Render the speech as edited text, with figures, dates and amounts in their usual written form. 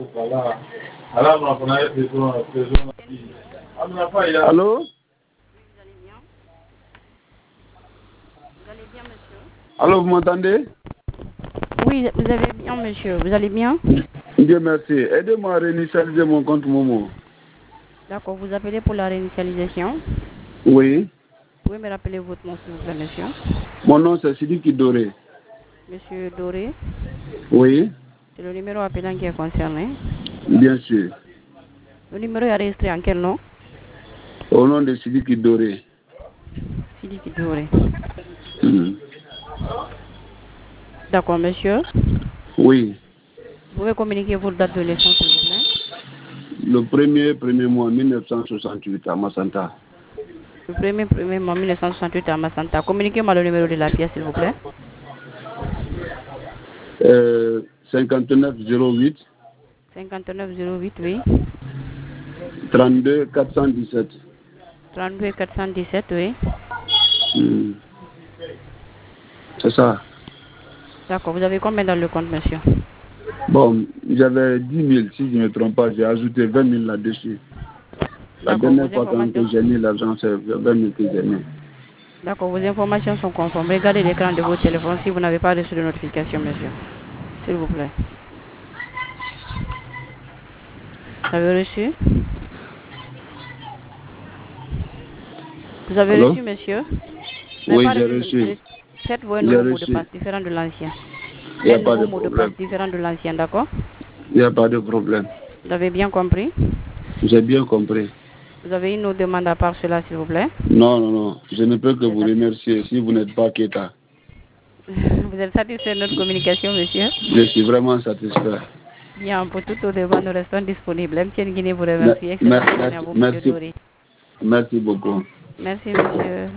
Allô? Allô, vous m'entendez? Oui, vous allez bien, monsieur. Vous allez bien? Dieu merci. Aidez-moi à réinitialiser mon compte Momo. D'accord, vous appelez pour la réinitialisation. Oui. Vous pouvez me rappeler votre nom, s'il vous plaît, monsieur? Mon nom, c'est Sidiki Doré. Monsieur Doré? Oui. C'est le numéro appelant qui est concerné. Bien sûr. Le numéro est enregistré en quel nom? Au nom de Sidiki Doré. Sidiki Doré. Mm. D'accord, monsieur. Oui. Vous pouvez communiquer votre date de naissance, s'il vous plaît? Le premier mois 1968 à Massanta. Le premier mois 1968 à Massanta. Communiquez-moi le numéro de la pièce, s'il vous plaît. 5908. 5908, oui. 32 417. 32 417, oui. Mm. C'est ça. D'accord, vous avez combien dans le compte, monsieur? Bon, j'avais 10 000, si je ne me trompe pas, j'ai ajouté 20 000 là-dessus. La D'accord, dernière fois quand j'ai mis l'argent, c'est 20 000 que j'ai mis. D'accord, vos informations sont conformes. Regardez l'écran de votre téléphone si vous n'avez pas reçu de notification, monsieur. S'il vous plaît. Vous avez reçu? Vous avez Allô? reçu, monsieur? Vous n'avez Oui, pas j'ai reçu. reçu. Faites-vous un J'ai nouveau mot de reçu. passe différent de l'ancien. Il n'y a Un pas nouveau de mot de passe problème. différent de l'ancien, d'accord? Il n'y a pas de problème. Vous avez bien compris? J'ai bien compris. Vous avez une autre demande à part cela, s'il vous plaît? Non, non, non. Je ne peux que vous remercier si vous n'êtes pas Keta. Vous êtes satisfait de notre communication, monsieur? Je suis vraiment satisfait. Bien, pour toute autre demande, nous restons disponibles. MTN Guinée vous remercie. Excellente journée à vous, monsieur Merci. Doré. Merci beaucoup. Merci, monsieur.